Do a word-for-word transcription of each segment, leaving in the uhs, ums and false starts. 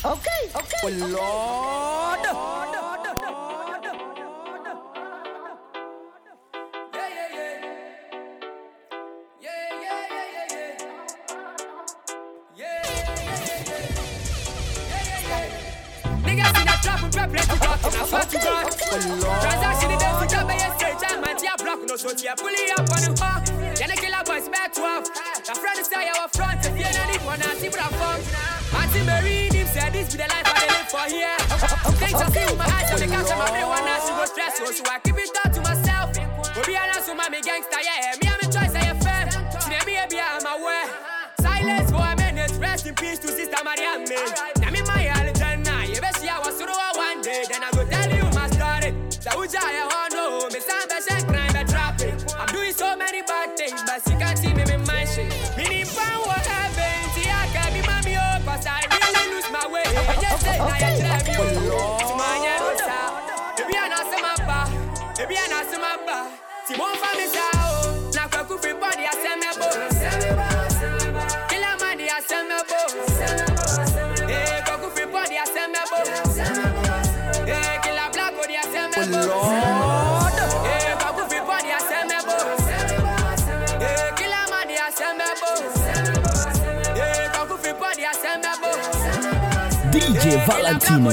Okay, okay. Oh Lord. Yeah, yeah, yeah. Yeah, yeah, yeah, yeah, yeah. Yeah, yeah, yeah, yeah. Yeah, yeah, yeah. Niggas in that trap and prep to talk and I swear to God. Transaction in them to job by straight time and tia block no so tia pulley up on the car. Then the killer boys back twelve. The friend is say our front if you know it one and see what I'm from. Auntie Mary him said this be the life I live for here. Things I see with my eyes on the couch and my brain one now she go stress so I keep it all to myself. But be honest with my gangster yeah me and my choice I fam. She never be be I'm aware. Silence for a minute rest in peace to sister Maria me. Now me my aljanna you bet see I was through one day then I go tell you my story. So who I want know me stand by and crime by trapping. I'm doing so many bad things but you can't see me in my shit. Meaning found what happened see I can't be mommy up cause I really lose my way. And you say now you drive you. Simanya Rosa Baby I know some mapa Baby I know some mapa Simon family sao Na kwa kufi body I send me bo Kila money I send me bo Eh kwa kufi body I send me bo Eh kila black body I send me bo Eh kwa kufi body I send me bo Eh kila money I send me bo Eh kwa kufi body I send me bo D J Valentino.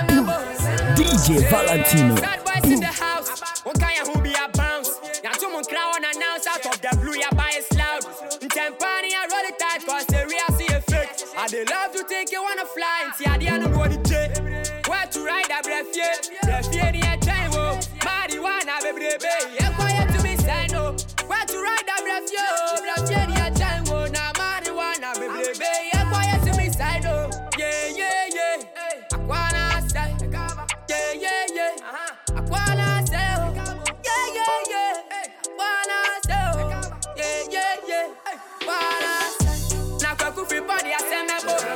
D J Valentino. Sad boys in the house. One kind who be a bounce. Now someone crowd announce out of the blue, ya buy it loud. In Tempani, I roll it tight, cause the real see effect. And they love to think you wanna fly, and see, I didn't know the jet. Where to ride a breath, yeah. Breath, yeah, the time, oh. Marijuana, baby, baby. Yeah, quiet to me, say no. Where to ride a breath, yeah. Breath, yeah, the time, oh. Now, marijuana, baby, baby. Yeah, quiet to me, say no. Yeah, yeah, yeah. I wanna say, yeah, yeah, yeah. I wanna say, yeah, yeah, yeah. I wanna say, yeah, yeah, yeah. Wanna say, now kwa kufi body I send me bo.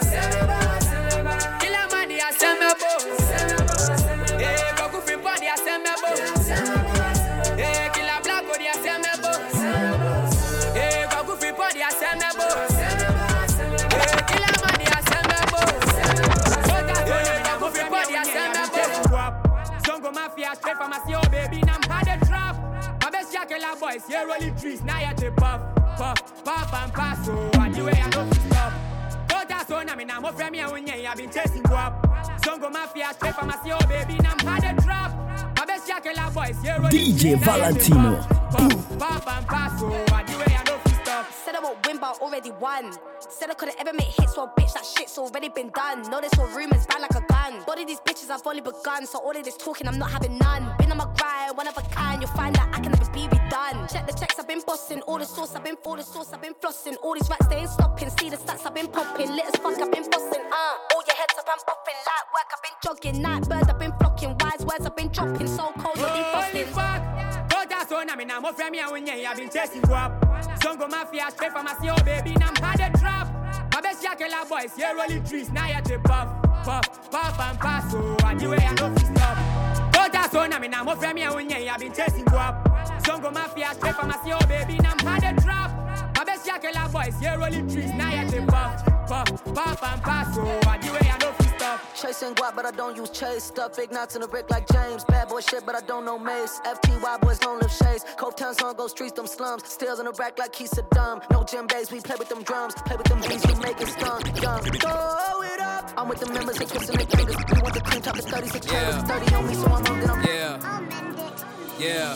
Kila money I send me bo. Eh, kwa kufi body I send me bo. Eh, kila black body I send me bo. Eh, kwa kufi body I send me bo. Eh, kila money I send me bo. Zongo Mafia straight from a C O baby, I'm had a trap. My best yakela boys, here rolling trees, now you the puff, puff, puff and pass, so I do it, I don't stop. Don't ask on me, I'm a friend, I've been chasing guap. Zongo Mafia straight from a C O baby, I'm had a trap. My best yakela boys, here rolling D J Valentino. Puff, puff and pass, so I do it, I don't stop. Said I won't win, but already won. Said I couldn't ever make hits, well, bitch, that shit's already been done. Know this all rumors, bad like a gun. Body these bitches, I've only begun. So all of this talking, I'm not having none. Been on my grind, one of a kind. You'll find that I can never be redone. Check the checks, I've been bossing. All the sauce, I've been for the sauce, I've been flossing. All these rats, they ain't stopping. See the stats, I've been popping. Lit as fuck, I've been bossing. Uh, all your heads up, I'm popping. Light work, I've been jogging. Night birds, I've been flocking. Wise words, I've been dropping. So cold, you'll be Holy fuck! Don't ask on me, I'm a friend, I've been chasing guap. Zongo Mafia straight from a C O baby, I'm had a trap. My best yakela boys, here rolling trees, now you the puff, puff, puff and pass, so I do it, I don't stop. Don't ask on me, I'm a friend, I've been chasing guap. Zongo Mafia straight from a C O baby, I'm had a trap. My best yakela boys, here rolling trees, now you the puff, puff, puff and pass, so I do it, I don't stop. Chasing guap, but I don't use chase. Stuff big knots in the brick like James. Bad boy shit, but I don't know Mace. F T Y boys don't live shades. Cove Town song go streets, them slums. Steals in the rack like he's Saddam. No gym bass, we play with them drums. Play with them beats, we make it stunk. Young, throw it up. I'm with the members, they kissing the fingers. We want the clean top, it's thirty-six yeah. thirty on me, so I'm on them. Yeah. Yeah.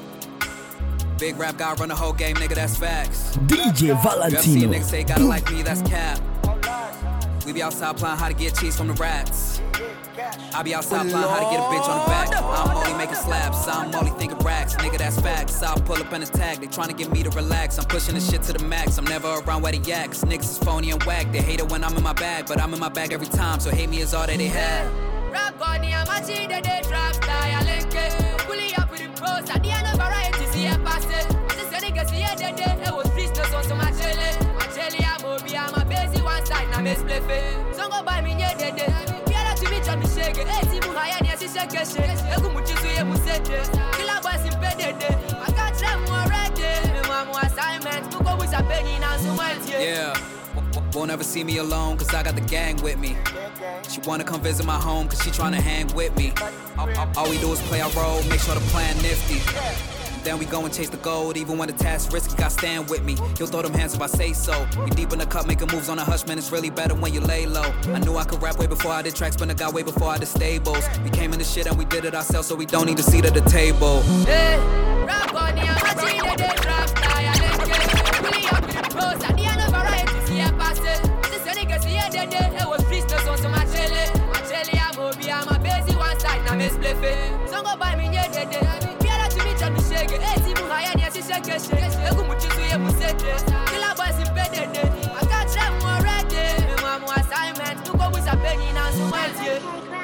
Big rap guy run the whole game, nigga, that's facts. D J Valentino. Niggas say gotta like me, that's cap. We be outside playing how to get cheese from the rats. I be outside playing how to get a bitch on the back. I'm only making slaps, I'm only thinking racks. Nigga, that's facts. I'll pull up in the tag. They trying to get me to relax. I'm pushing this shit to the max. I'm never around where the yaks. Niggas is phony and whack. They hate it when I'm in my bag, but I'm in my bag every time. So hate me is all that they have. Rock on the amateur, they they drop style link it. Pulling up with the pros, at the end of variety, see a pass it. This is a nigga, see a dead day. It was business on some jelly. My jelly, I'm Obi, I'm a busy one side, now I'm split it. So go buy me, yeah, dead day. To me, Johnny Shake, eh? See, Muhaya, yes, she shake it. I go much to you, Musette. Kill a boss in bed, I got them already. My assignment, to go with a penny now, so much. Yeah, won't ever see me alone, cause I got the gang with me. She wanna come visit my home cause she tryna hang with me. All, all, all we do is play our role, make sure the plan nifty. Then we go and chase the gold, even when the task risky, gotta stand with me. You'll throw them hands if I say so. We deep in the cup, making moves on a hush, man, it's really better when you lay low. I knew I could rap way before I did tracks, but I got way before I did stables. We came in the shit and we did it ourselves, so we don't need a seat at the table. Hey, rock on the machine, they drop style, let's get it. Pulling up with the pros, at the end of variety, see a pass it. This one niggas here, they did, it was free, no son, so my jelly. My jelly, I'm Obi, I'm a busy one side, now me split it. So go buy me, yeah, they did. Shake, hey, see, Muhaya, yes, shake, shake, shake. You go much to your musette. Kill a boys in bed, I got them already. My mom assignment, to go with a penny now, so much, yeah.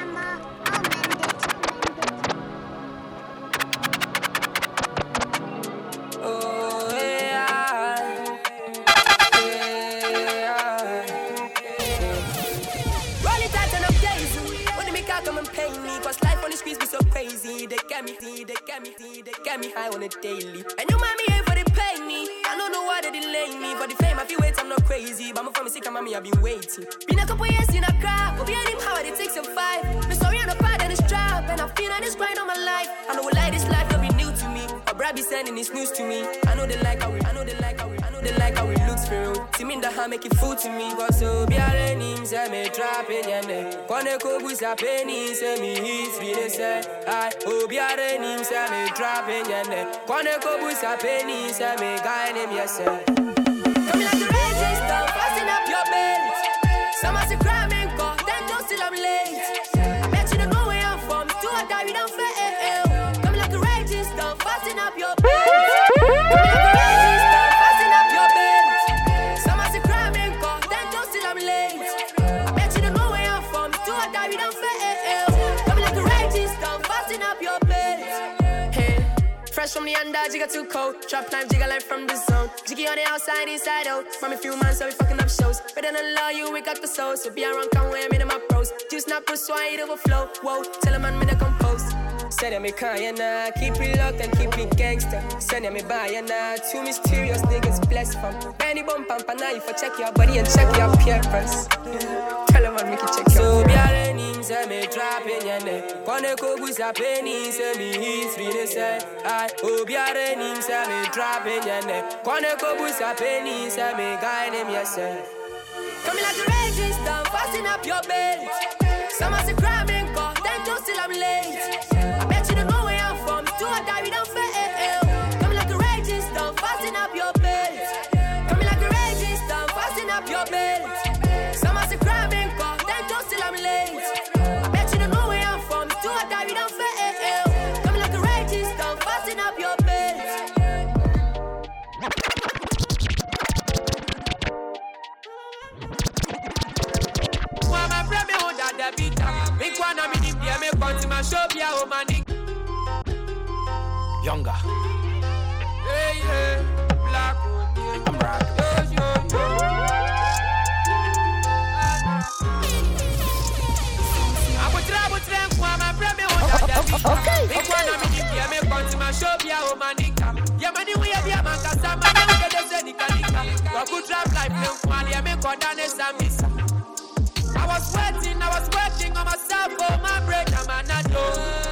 Oh, yeah. Roll it tight and up days. When they make out, come and pay me. Cause life on the streets be so crazy. They get me, they get me, they get me high on a daily. And you mind me here for the penny. I don't know why they delay me. For the fame, I feel wait, I'm not crazy. But I'm from sick, and mommy, I've been waiting. Been a couple years in a crowd. But behind him, how it takes a five. Been sorry on the part of this job. And I feel like this grind on my life. I know like this life, don't be new to me. But Brad be sending this news to me. I know they like how we, I know they like how we, I know they like how we looks for real. See me in the hand, make it fool to me. Cause so be a name, say me dropping your name. Kone kobu sa penny, say me hits, really say. I hope you are the name, say me dropping your name. Kone kobu sa penny, say me guy name, yes sir. Coming like the raging stuff, fasten up your belt. Someone's a crime and go, then don't still I'm late. I bet you don't know where I'm from, do or die, we don't fail. Coming like the raging stuff, fasten up your belt. Coming like the raging stuff, fasten up your belt. Someone's a crime and go, then don't still I'm late. I bet you don't know where I'm from, do or die, we don't fail. Coming like the raging stuff, fasten up your belt. Hey, fresh from the under, jigga too cold. Drop knife, jigga life from the zone. Jiggy on the outside, inside out. From a few months, so we fucking up shows. Better than law, you, we got the soul. So be around, come where I'm in my pros. Juice not push, so I overflow. Whoa, tell a man me to compose. Say me kind nah, keep it locked and keep it gangster. Say me buy nah, two mysterious niggas blessed from. Benny bump and now you for check your body and check your appearance. Tell a man make it check your so be a name, say me dropping your name. Kone kobu sa penny, say me hits really say. I oh be a name, say me dropping your name. Kone kobu sa penny, say me guy name, yes sir. Coming like the raging storm, fasten up your belt. Someone's a crime and go, then don't still I'm late. I bet you don't know where I'm from, do or die, we don't fail. Coming like a raging storm, fasten up your belt. Coming like a raging storm, fasten up your belt. Someone's a crime and go, then don't still I'm late. I bet you don't know where I'm from, do or die, we don't fail. Coming like a raging storm, fasten up your belt. Big one, I'm in India, me come to my shop, yeah, oh man. Younger. Hey, hey, black one, I'm Brad. yo, yo, yo. I'm a trouble, trouble, I'm a problem, oh, big one, I'm in India, me come to my shop, yeah, oh man. Yeah, man, we have your man, cause I'm a man, we get the Zenica. What could trap life, no, man, yeah, me come down and Samisa. I was waiting, I was working on myself for my break, I'm a not no,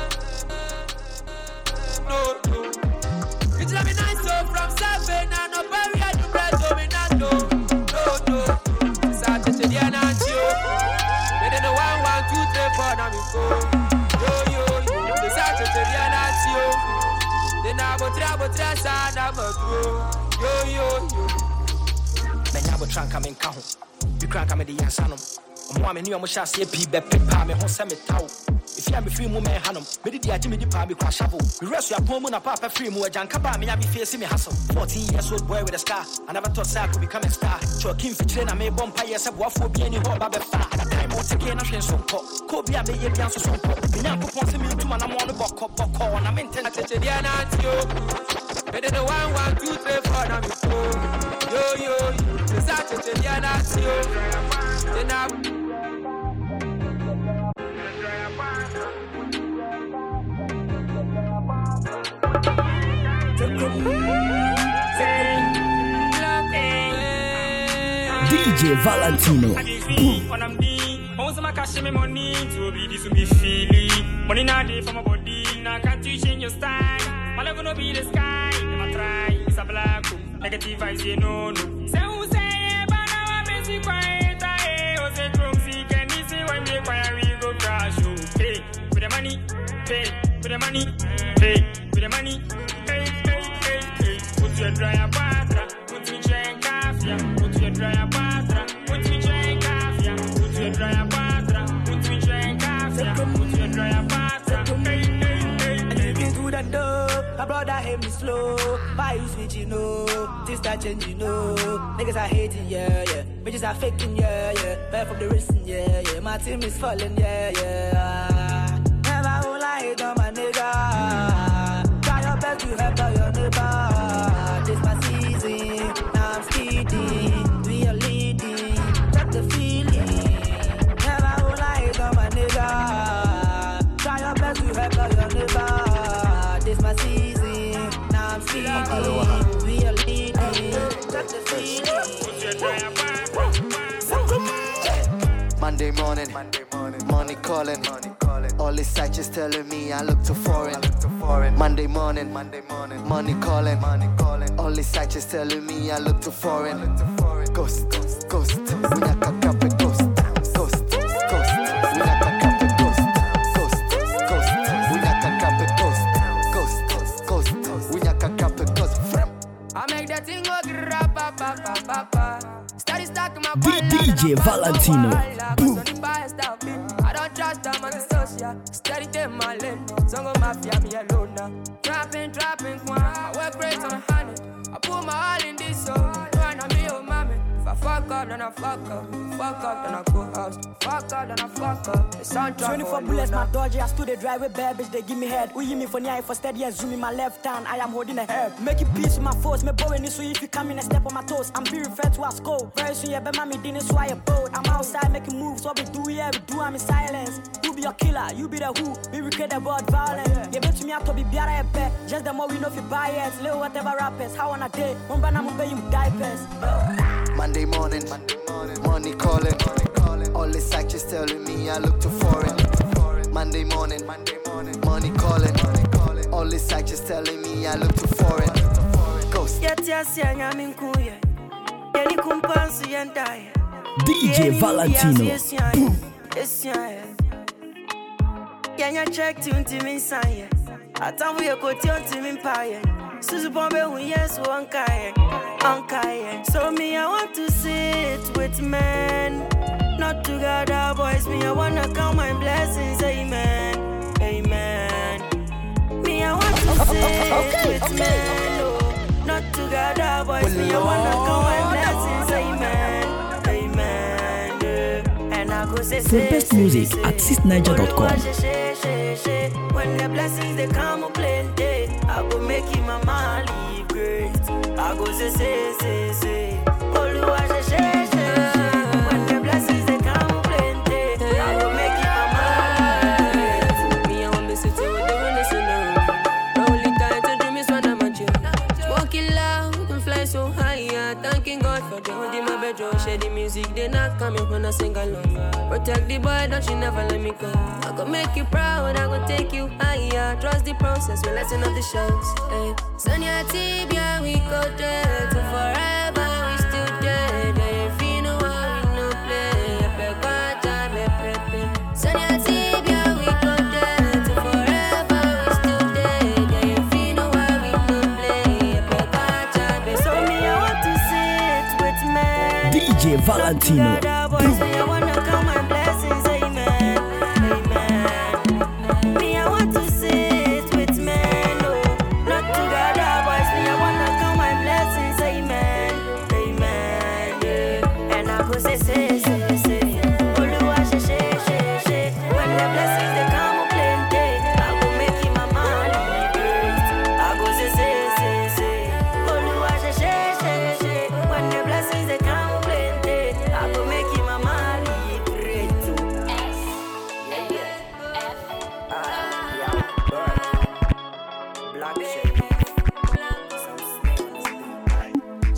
no, no. It's let me nice so from seven, I know bury I do bread, so me not no, no, no. Saturday, the anantio. They don't know one, one, two, three, four, now we go. Yo, yo, yo. The Saturday, the anantio. They now go try, go try, son, I'm a go. Yo, yo, yo. Men jag vill tranka min kahon. Vi kranka med det sannom. Om jag nu måste se pibe peppa med hon som tau. If you am free mu me hanom. Me di agye me di pa me kwa shavo. We rest your pomu na papa free mu ajanka ba me ya be face me hustle. fourteen years old boy with a scar. I never thought I could become a star. Choking fichire na me bompa yes e boafo bi ani ho ba be fa. Time mo take na hwen so nko. Ko bi a me ye bian so so nko. Me nya popon se me ntuma na mo no bokko bokko na me ntena Saturday, the anantio. They don't know one, one, two, three, four, now we go. Yo, yo, yo. The Saturday, the anantio. They now. D J Valentino. want some cash me money to be this to be feeling. Money not day for my body, now can't you change your style? My level no be the sky, never try. It's a black hole, negative vibes, you know no. Say who say, but now I'm busy quiet. I oh say drunk, see can you see when me quiet we go crash? Okay, with the money, pay, with the money, pay, with the money, hey hey hey hey. Put your dry patra, put your drink coffee, put your dry patra, put your drink coffee, put your dry patra, put your drink coffee, put your dry patra, hey hey hey. And you can do that though. My brother hate me slow. Why you switching, you know? Things start changing, you know? Niggas are hating, yeah, yeah. Bitches are faking, yeah, yeah. Back from the wristling, yeah, yeah. My team is falling, yeah, yeah. Never will I hate on my nigga. Try your best to help out your neighbor. This my season, now I'm speeding. We are leading, got the feeling. Never will I hate on my nigga. Try your best to help out your neighbor. This my season, now I'm speeding. We are leading, got the feeling. Monday morning, Monday morning, money calling, money calling. All these sites just telling me I look too foreign, I look too foreign. Monday morning, Monday morning, money calling, money calling. All these sites just telling me I look too foreign, I look too foreign. Ghost, ghost, ghost. We not gonna cap it, ghost, ghost, ghost. We not gonna cap it, ghost, ghost, ghost. We not gonna cap it, ghost, ghost, ghost. We not gonna cap it, ghost. I make that thing go grab, pa pa pa pa pa. Steady stacking my D- DJ Valentino. Boom. I don't trust them on the social. Steady them my lane. Song of mafia, me alone now. Trapping, trapping, one. I work great on a honey. I put my all in this song. Run on me, oh mommy. If I fuck up, then I fuck up. Fuck up, then I go house. Fuck up, then I fuck up. The soundtrack. twenty-four bullets, my dodge. I stood a drive with bad bitch, they give me head. We me for near for steady and zoom in my left hand. I am holding a herb. Making peace with my foes. Me bowing this so if you come in and step on my toes. I'm be referred to as cold. Very soon, yeah, bet mommy didn't sway a boat. I'm outside making moves. What we do, yeah, we do, I'm in silence. You be your killer, you be the who. We recreate about violence. Yeah, bet to me, I to be biara a bet. Just the more we know if you buy it. Little whatever rappers. How on a day? One banana, I'm paying diapers. Monday morning, Monday morning, money calling, money calling. All this sites just telling me I look too foreign. Monday morning, Monday morning, money calling, money calling. All this sites just telling me I look too foreign. Ghost. D J Valentino. Boom. Kenya check tune to me sign. Atam we go to me pie. Suzu bombe who yes one kai. Unkai. So me I want to sit with men. Not together boys. Me I wanna count my blessings. Amen. Amen. Me I want to sit okay, with okay. men. Oh. Not together boys. Me I wanna count my blessings. Amen. Amen. Yeah. And I go say For best music at sis niger dot com. When the blessings they come plenty, I go make him my man live great. I go say say say say. Oluwa say say say. When the blessings they come plenty, I go make him my man live great. Me I want me sit with the winners in the room. The only time to dream is when I'm at you. Walking loud and fly so high, yeah. Thanking God for the hood in my bedroom. Share the music, they not coming when I sing along. Protect the boy, don't you never let me go. I go make you proud, I go take you higher. Trust the process, we're letting up the shows. Hey. Sonia Tibia, we go there to forever, we still there. If you know how we no play, Sonia Tibia, we go there to forever, we still there. If you know how we no play, so me I want to sit with men. D J Valentino. Boom.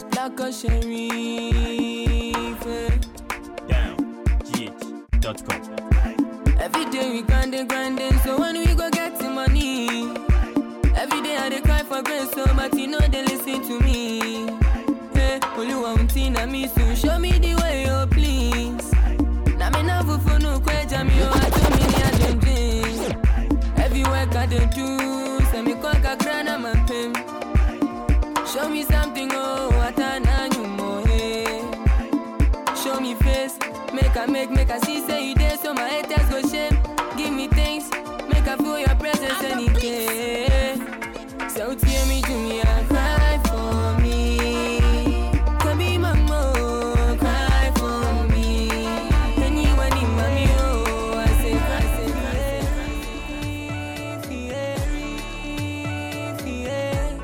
Down G H dot com but you know they listen to me. Hey, only one thing I miss you. Show me the way, oh please. Na me na fufu no kweja mi o ato mi ni adendin. Every work I dey do, say me kwa kakra na mampem. Show me something, oh, atana nyumo, hey. Show me face, make I make, make I see, say you there, so my haters go shame. Give me things, make I feel your presence any day. So tear me to me and cry for me. Can be my mom, cry for me. Anyone in mommy, oh, I say, I say, I say, yeah,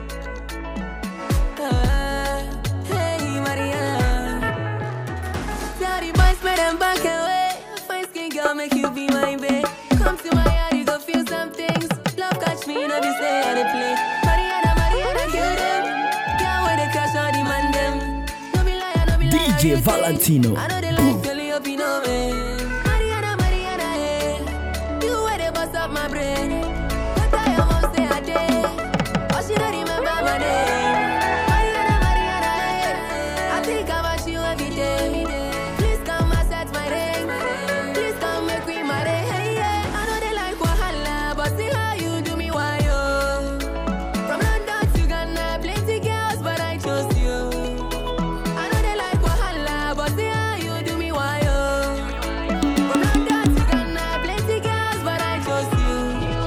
yeah. Hey, Maria. Tell the boys, spread them back away. Fine skin girl, make you be my babe. Come to my yard, you go feel some things. Love catch me, no be stay at the place. Mariana, Mariana, kill them. Can't wait to cash all the man them. No be liar, no be liar. D J Valentino. I know they like to lay up, you know me. Mariana, Mariana, hey. You where they bust up my brain. What I am on stay a day. Oh, she don't remember my name. Mariana, Mariana, hey. I think about you every day. Please come and set my ring. Please come make me my day. Hey, yeah. I know they like Wahala, but see how you do me, why, yo. From London to Ghana, plenty girls, but I chose you. I know they like Wahala, but see how you do me, why, yo. From London to Ghana, plenty girls, but I chose you.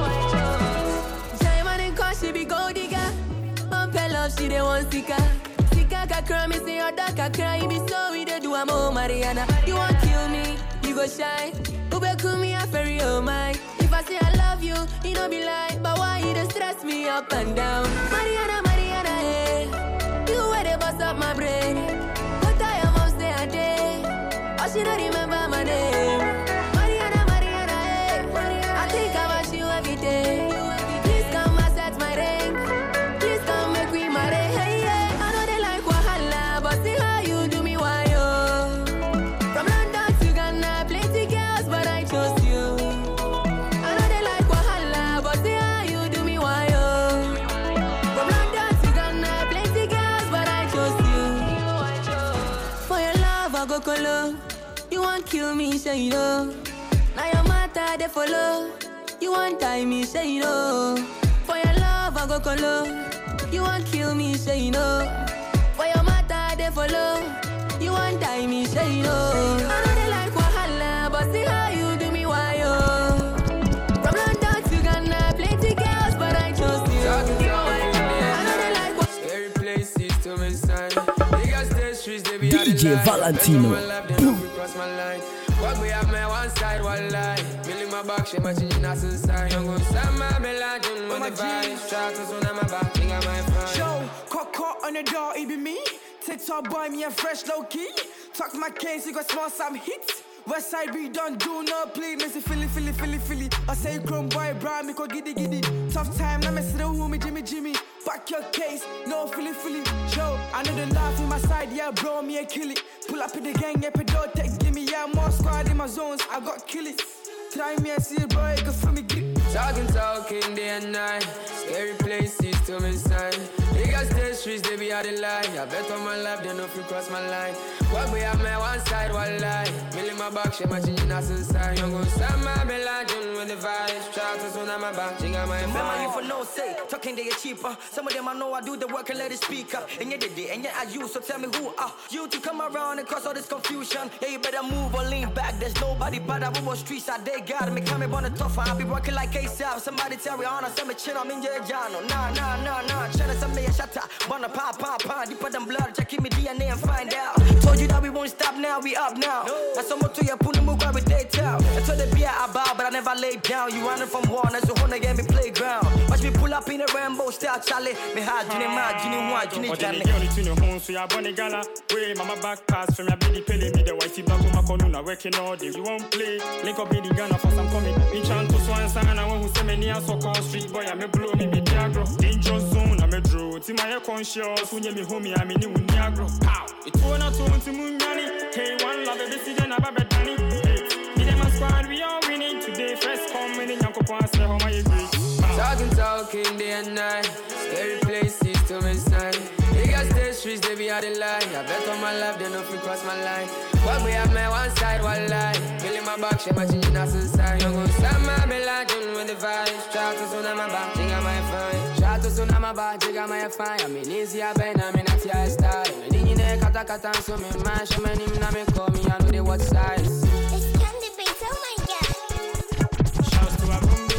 Jaiman and cause she be gold digger. Pump her love, she dey want sika. Sika kakra, me say your dog kakra. You be so we dey do am, oh Mariana. You want kill me, you go shine. Ube kumi a ferry, oh my. If I say I love you, you don't be lie. But why you dey stress me up and down? Mariana, Mariana, hey. You where they bust up my brain. What I am on stay a day. Oh, she don't remember my name. Mariana, Mariana, hey. I think about you every day. Please come and set my ring. Please come make me my day. Hey, yeah. I know they like Wahala, but see how you do me, why, yo. From London to Ghana, plenty girls, but I chose you. I know they like Wahala, but see how you do me, why, yo. From London to Ghana, plenty girls, but I chose you. For your love, I go colo. You want kill me, say you know. Now your matter, they follow. You want tie me, say you know. For your love, I go colo. You want kill me, say you know. For your matter, they follow. You want tie me, say you know. I know they like Wahala, but see how you do me, why, yo. From London to Ghana, plenty girls, but I chose you. I know they like Wahala. Scary places to me sign. Niggas stay streets, they be D J Valentino. Cross my line. What we have my one side, one line. Milling my back, she my chin, that's a sign. Young go summer, me legend, when the vibes. Shout to soon, I'm a back, think I'm my friend. Show, cock on the door, it be me. TikTok boy, me a fresh low key. Talk my case, you got small some hits. Westside we don't do no play. Me say Philly, Philly, Philly, Philly. I say chrome boy, bra, me go giddy giddy. Tough time, now me see the who me Jimmy Jimmy. Back your case, no Philly, Philly. Show, I know the laugh in my side, yeah, bro, me a kill it. Pull up in the gang, yeah, pedo text, give me yeah, more squad in my zones. I got kill it. Try me and see it, boy, go for me grip. Talking, talking day and night. Scary places to me sign. Niggas stay streets, they be out the lie. I bet on my life, they know if you cross my line. What we have my one side, one lie. Milling my back, she my chin, that's a sign. Young go summer, me legend, when the vibes. Shout to soon, I'm a back, ching on my phone. Remember you for no say, talking they are cheaper. Some of them I know I do the work and let it speak up. And you did it, and yet I use, so tell me who are you to come around and cause all this confusion. Yeah, you better move or lean back. There's nobody but I will streets out there. Got me coming on the tough. I be working like ASAP. Somebody tell me on, send me chin, I'm in your jano. Nah, nah, nah, nah. Channel some me a shatter. Wanna pop, pop, pop. Deeper than blood. Check me D N A and find out. Told you that we won't stop now, we up now. That's so much to your pull move grab with daytime. I told the beer I bow, but I never laid down. You running from war, that's the one again me playground. Watch me pull up in a rainbow style, Charlie. Me hard, you need mad, you need one, you need Johnny. Only to your home, so you're bunny gala. Way, mama back pass from your baby pelly. Me the whitey back with my corner, working all day. You won't play. Link up in the gunner for some coming. Me chant to swan sang and I want who say me near so called street boy. I me blow me be diagro. Danger zone, I me draw. Ti my conscious, when you me homie, I me new niagro. Pow! It's one or two to Munyani. Hey, one love, baby, see, then I'm a Danny. Me them a squad, we all winning today. First come in the Yanko Pass, home I agree. Talking, talking day and night. Scary places to to me sign. Niggas stay streets, they be out the line. I bet on my life, they know if you cross my line. What we have, man, one side, one line. Feeling my back, she matching in a sign. You go, Sama, me like you with the vibes. Shout to soon, I'm about, jig on my fine. Shout to soon, I'm about, jig on my fine. I mean, easy, I bet, I'm in a T I style. Me in the kata kata, so me man, she me name, na me call me, I know they what size. It's Candy Beats, oh my god. Shouts to Abundo.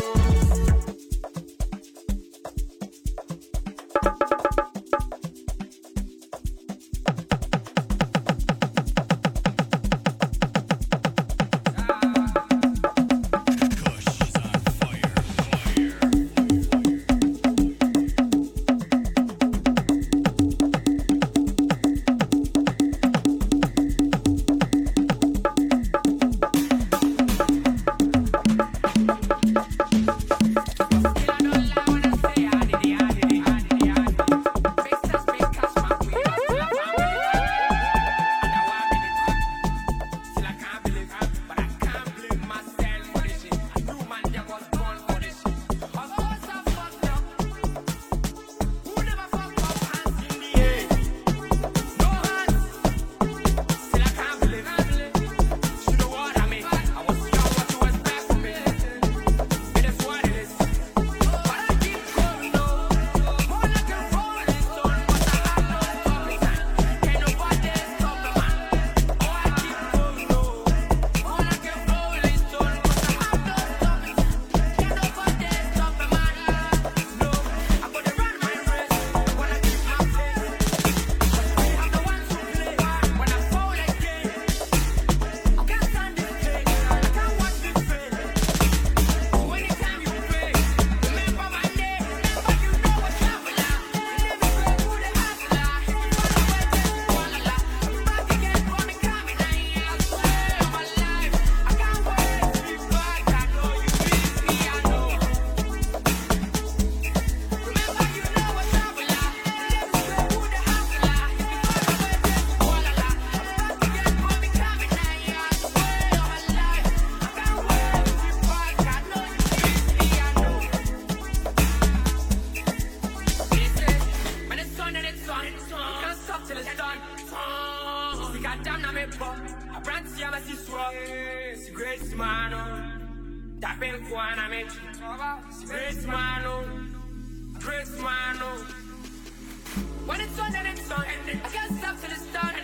When it's on and it's on, I can't stop till it's done.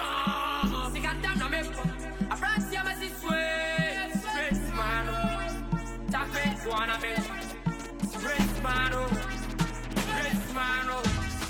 See, got down, I'm in. I brought you my sweet, sweet man. Tap it, one of it. Sweet man, sweet man.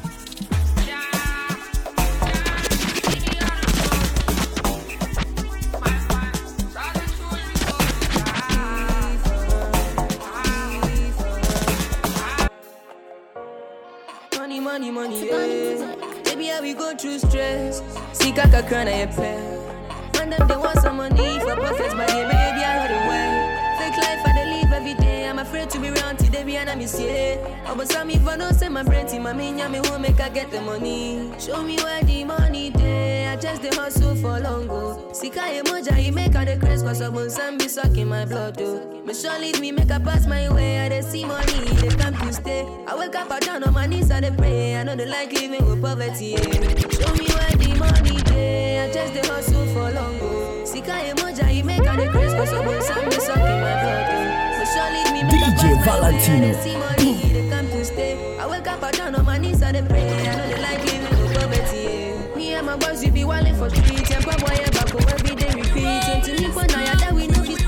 Money, money, money, yeah. Baby, how we go through stress. See, kaka crown I pay. Man, them they want some money for profits, but yeah, baby, I heard it well. Fake life, I they live every day. I'm afraid to be around till they be and I miss it. Oh, but some if I don't send my brain to my main, me home make I get the money. Show me where the money day. I just the hustle for long go. See, I emoja, he make all the craze, cause some some be sucking my blood, though. Me sure leave me, make a pass my way. I they see money, they come to stay. I wake up, I down on my knees, I they pray. I know they like living with poverty. Yeah. Show me where the money day. I just the hustle for long go. See, I emoja, he make all the craze, cause some some be sucking my blood, though. Me sure leave me, make a pass my way. I they see money, they come to stay. I wake up, I down on my knees, I they pray. I know they like living with poverty. Yeah. Me and my boys, we be wildin' for streets. And pop boy, and back home every day repeat. And to me, for now, yeah, that we know this.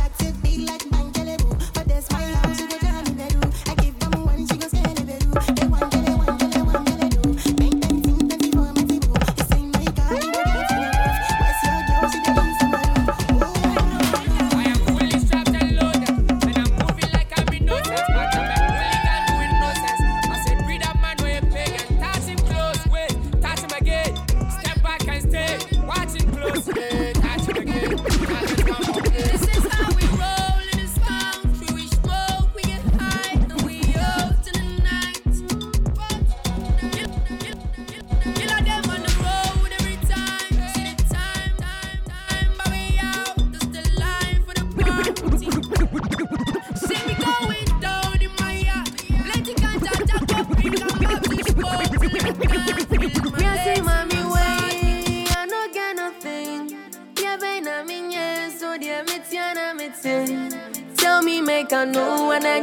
I give them one, she goes,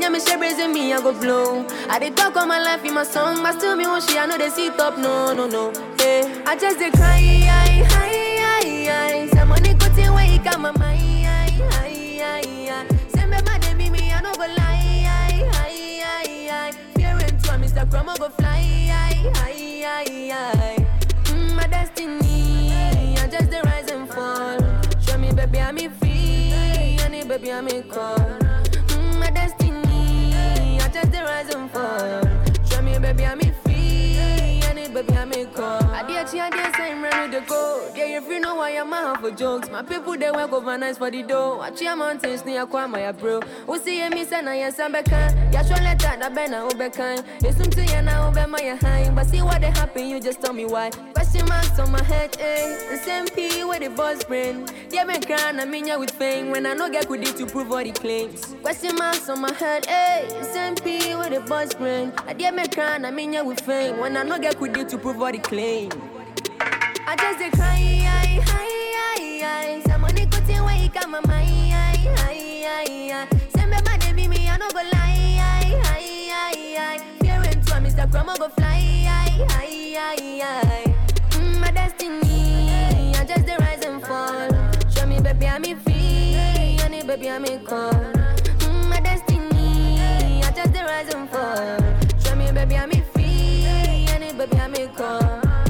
say me share brazen me, I go blow. I dey talk all my life in my song, but still me when she, I know they sit up, no, no, no. Hey, I just dey cry, aye, aye, aye, aye. Some money go take away, it got my mind, aye, aye, aye, aye. Say me mad at me, me, I no go lie, aye, aye, aye, aye. Fear and to Mister Chroma go fly, aye, aye, aye, aye. Mm, my destiny, I just dey rise and fall. Show me, baby, I'm in free, honey, baby, I'm in call. Mm, my destiny, I just dey rise and fall. Show me, baby, I'm in free, honey, baby, I'm in call. I did she, I did say, I'm ready to go. Yeah, if you know why I'm out for jokes, my people they work overnight for the dough. I cheer mountains near Kwama, bro. Who see me, son, I am Sambeka. Ya show let that, I been a Obekan. It's something you know, Obey my high. But see what they happen, you just tell me why. Question marks on my head, eh? The same P with the boss brain. Yeah, me crying, I mean, ya with pain. When I know get good to prove all the claims. Question marks on my head, eh? The same P with the boss brain. I dare me crying, I mean, ya with pain. When I know get good to prove all the claims. I just dey cry, aye, aye, aye, aye. Some money go take away, it got my mind, aye, aye, aye, aye. Say me mad at me, me, I no go lie, aye, aye, aye, aye. Fear and to Mister Chroma go fly, aye, aye, aye, aye. Mm, my destiny, I just dey rise and fall. Show me, baby, I'm in free, honey, baby, I'm in call. Mm, my destiny, I just dey rise and fall. Show me, baby, I'm in free, honey, baby, I'm in call.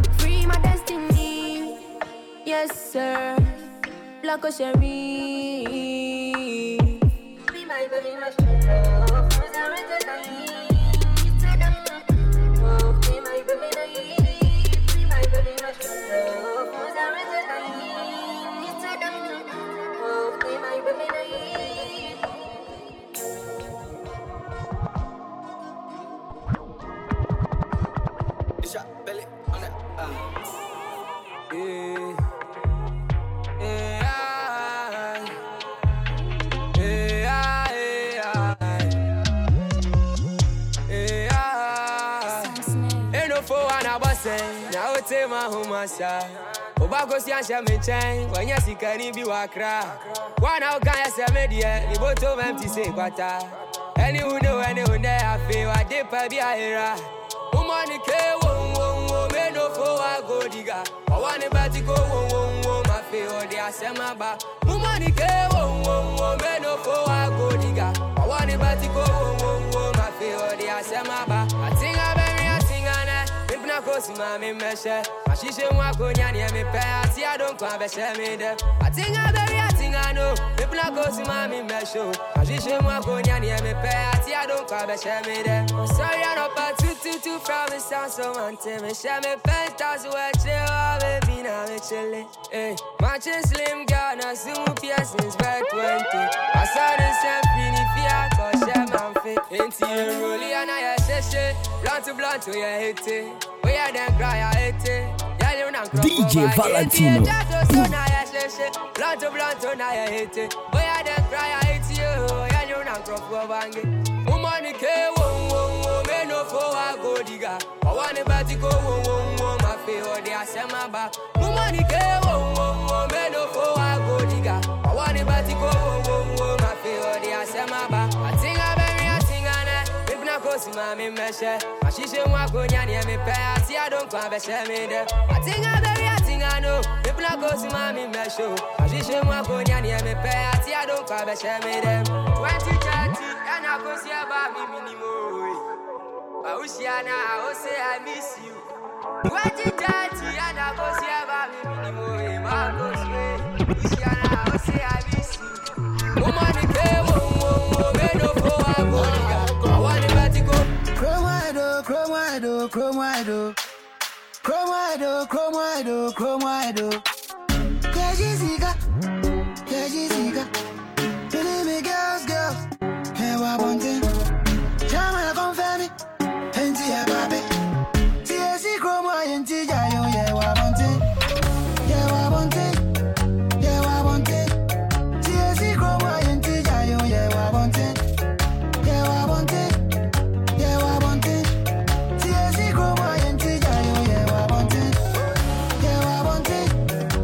Yes, sir. Black or Sherry. Be my baby, my love. Who's a rented oh, be my baby, be my baby, my love. Who's a rented oh, be my baby, shot belly on that. Yeah. Now it's a mahumasa. Obago si ansha me chain. When you see can be wakra. One out can you say media. The bottom empty say kwata. Anyone know anyone there I feel I dip a be a era. Woman ke wo wo wo me no for a go diga. I want a bati go wo wo wo my feel the asema ba. Woman ke wo wo wo me no for a go diga. I want a bati go wo wo wo my feel the asema ba. I think I Kosi mami meshe, mashishe mwako nyani ya mipe, ati I don't kwa beshe mide. I think I very, I think I know. People are kosi mami meshe, mashishe mwako nyani ya mipe, ati I don't kwa beshe mide. Sorry I don't pa two two two from the sound so mante me share me pentas weche wa baby na me chile. Eh, matching slim girl na sumu piercings back twenty. I saw the same fini fia ko share man fit. Inti roli ana ya sheshe, blunt to blunt to ya hit it. D J Valentino. Blanto blanto na ya hete. Boy I dey cry I hate you. Ya you na crop go bange. Woman ke wo wo wo me no for a go diga. I want bati go wo wo wo my feel the asema ba. Woman ke wo wo wo me no for a go diga. I want bati go wo wo wo my feel the asema ba. I think I very I think I na. If na kosi mami meshe. Mashishe mwako nyani ya mipe. I don't come back, share me there. I think I very, I think I know. People are going to mommy, my show. I just show my phone, and I don't come back, share me there. twenty thirty, and I go see about me minimum. I wish you and I will say I miss you. twenty thirty, and I go see about me minimum. I go see, wish you and I will say I miss you. Woman, the came home, men of four, I go. I want to let it go. Chrome wide, chrome wide, chrome wide. Chrome wide, chrome wide, chrome wide. Kajisiga, Kajisiga. Believe me, girls, girls. Hey, what one thing? Jama confirm me. Enti ya babe. T S C chrome wide, enti ya yo. Yeah, what one thing? Yeah, what one thing? Yeah, what one thing? T S C chrome wide, enti ya yo. Yeah, what one thing? Yeah, what one thing? Yeah, what one thing? T S C chrome wide, enti ya yo. Yeah, what one thing? Yeah, what one thing?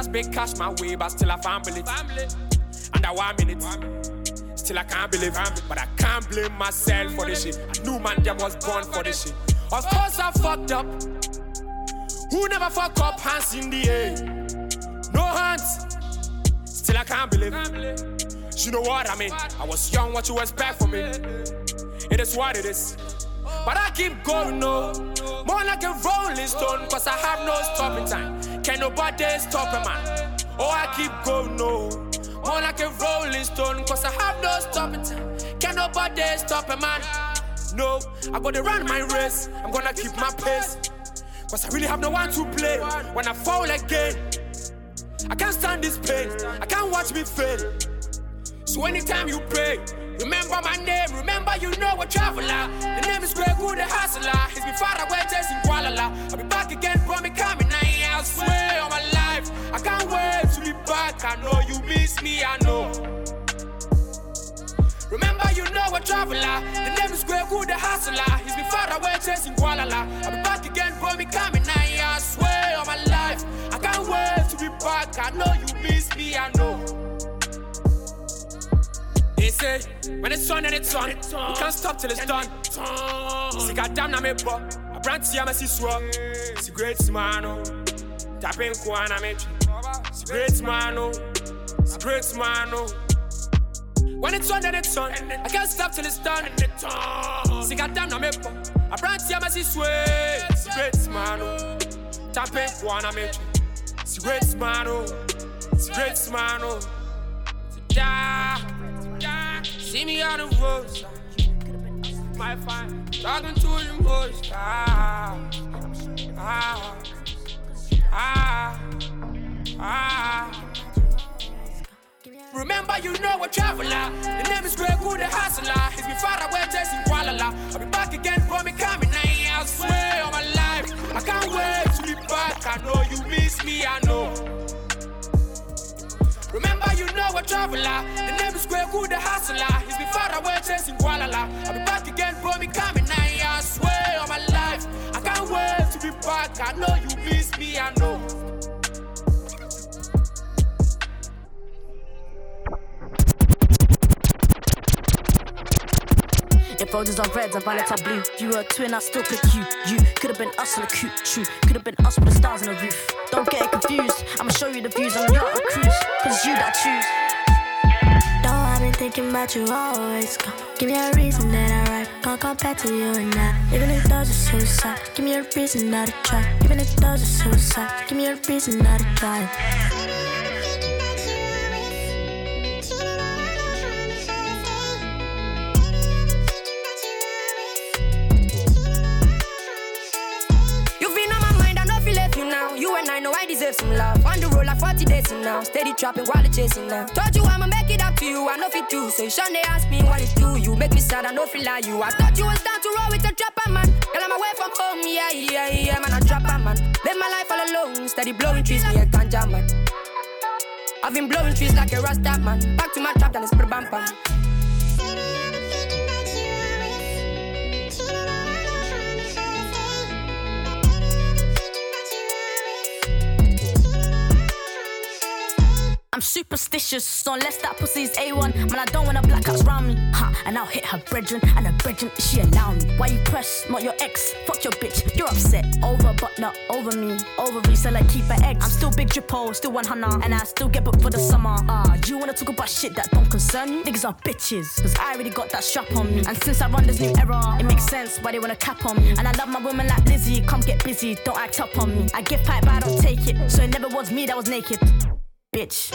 just big cash my way, but still I found believe. Under one minute, still I can't believe. But I can't blame myself for this shit. I knew man them was born for this shit. Of course I fucked up. Who never fuck up? Hands in the air. No hands. Still I can't believe. You know what I mean? I was young, what you expect from me? It is what it is. But I keep going, no. More like a rolling stone, cause I have no stopping time. Can't nobody stop a man. Oh, I keep going, no. More like a rolling stone, cause I have no stopping time. Can't nobody stop a man. No, I gotta run my race. I'm gonna keep my pace. Cause I really have no one to play. When I fall again, I can't stand this pain. I can't watch me fail. So anytime you pray, remember my name, remember you know a traveler. The name is Greg Wood, the hustler. He's been far away chasing Kuala. I'll be back again, bro, me coming. I swear on my life, I can't wait to be back. I know you miss me, I know. Remember you know a traveler. The name is Greg Wood, the hustler. He's been far away chasing Kuala. I'll be back again, bro, me coming. I swear on my life, I can't wait to be back. I know you miss me, I know. They say, when it's on and it's on, you can't stop till it's done. See, goddamn, na me bo. I brand see I'm a siswa. See, great man, oh. Tapping Kuana, me. See, great man, oh. See, great man, oh. When it's on and it's on, I can't stop till it's done. See, goddamn, na me bo. I brand see I'm a siswa. See, great man, oh. Tapping Kuana, me. See, great man, oh. See, great man, oh. Yeah. See me on the road, my fine, talking to the most. Ah, ah, ah, ah. Remember, you know a traveler. The name is Greg Wood, the hustler. He's been far away chasing Kuala. I'll be back again, bro, me coming. I swear on my life, I can't wait to be back. I know you miss me, I know. Remember, you know a traveler. The name is Greg Wood, the hustler. He's been far away chasing Kuala. I'll be back again, bro, me coming. I swear on my life, I can't wait to be back. I know you miss me, I know. If roses are red and violets are blue, you were a twin, I still pick you. You could have been us on a coupe, true. Could have been us with the stars on the roof. Don't get it confused, I'ma show you the views on your cruise. Cause it's you that choose. No, I've been thinking about you always. Come, give me a reason that I ride. Can't compare to you and I. Even if those are suicide, give me a reason not to try. Even if those are suicide, give me a reason not to try. You and I know I deserve some love. On the road like forty days from now. Steady trapping while it's chasing now. Told you I'ma make it up to you, I know fit too. So you shouldn't ask me what it do. You make me sad, I know feel like you. I thought you was down to roll with a trapper man. Girl, I'm away from home, yeah, yeah, yeah, man, a trapper man. Live my life all alone, steady blowing trees, me a ganja man. I've been blowing trees like a Rasta man. Back to my trap, then it's put a bam bam. I'm superstitious, so unless that pussy's A one, man, I don't want a black house round me. Ha, and I'll hit her brethren, and her brethren, she allow me. Why you press, not your ex? Fuck your bitch, you're upset. Over, but not over me. Over resell, keep her eggs. I'm still big drippo, still one hundred, and I still get booked for the summer. Ah, uh, do you wanna talk about shit that don't concern you? Niggas are bitches, cause I already got that strap on me. And since I run this new era, it makes sense why they wanna cap on me. And I love my women like Lizzie, come get busy, don't act up on me. I give pipe, but I don't take it, so it never was me that was naked. Bitch.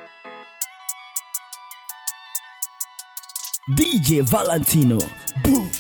D J Valentino. Boom.